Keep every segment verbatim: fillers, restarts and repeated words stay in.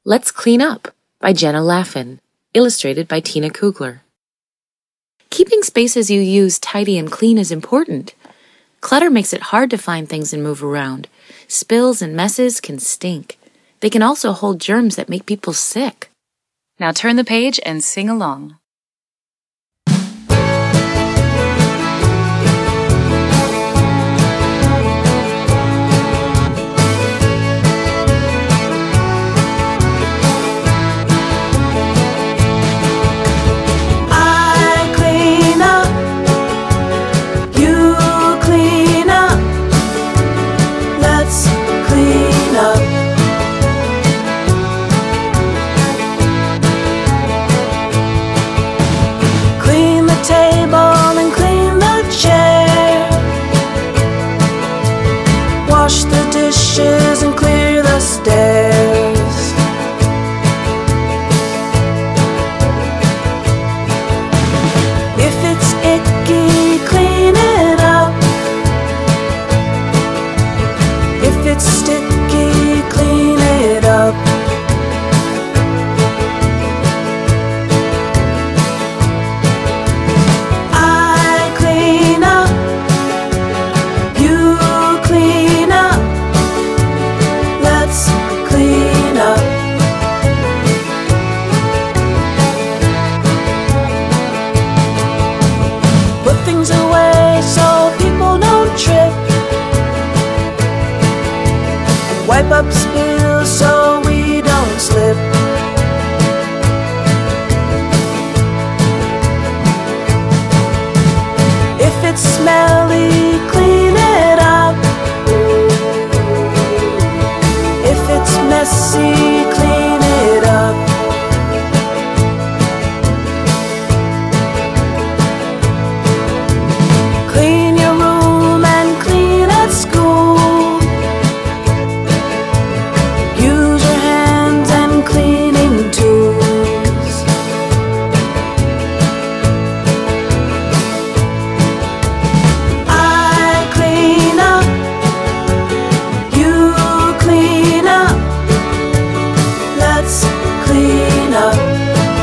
Let's Clean Up by Jenna Laffin, illustrated by Tina Kugler. Keeping spaces you use tidy and clean is important. Clutter makes it hard to find things and move around. Spills and messes can stink. They can also hold germs that make people sick. Now turn the page and sing along. Wash the dishes and clear the stairs. If it's icky, clean it up. If it's sticky, clean it up. I clean up, you clean up. Let's clean up. Put things away so people don't trip. Wipe up spills so we don't slip. If it's smelly, clean it up. If it's messy, clean it up. Clean your room and clean at school. Use your hands and cleaning tools. I clean up, you clean up. Let's clean up.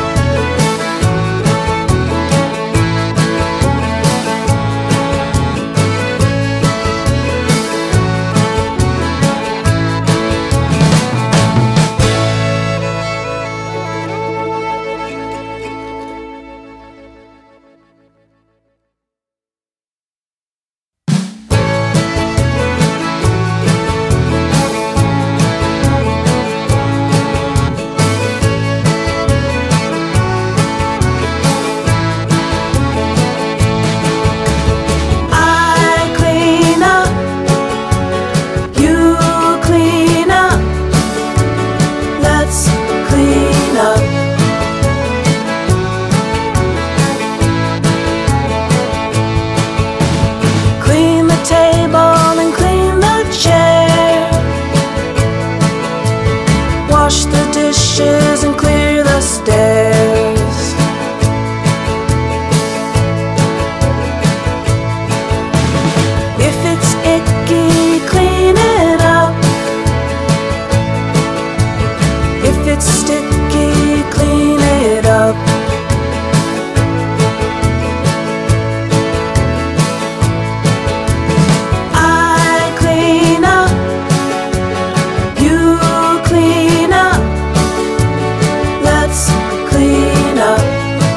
I clean up, you clean up. Let's clean up. Clean the table and clean the chair. Wash the dishes and clear the stairs. If it's icky, clean it up. If it's sticky, clean it up. I clean up, you clean up. Let's clean up.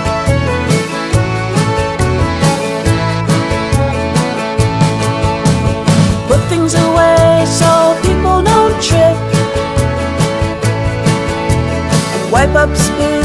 Put things away so people don't trip. Wipe up spills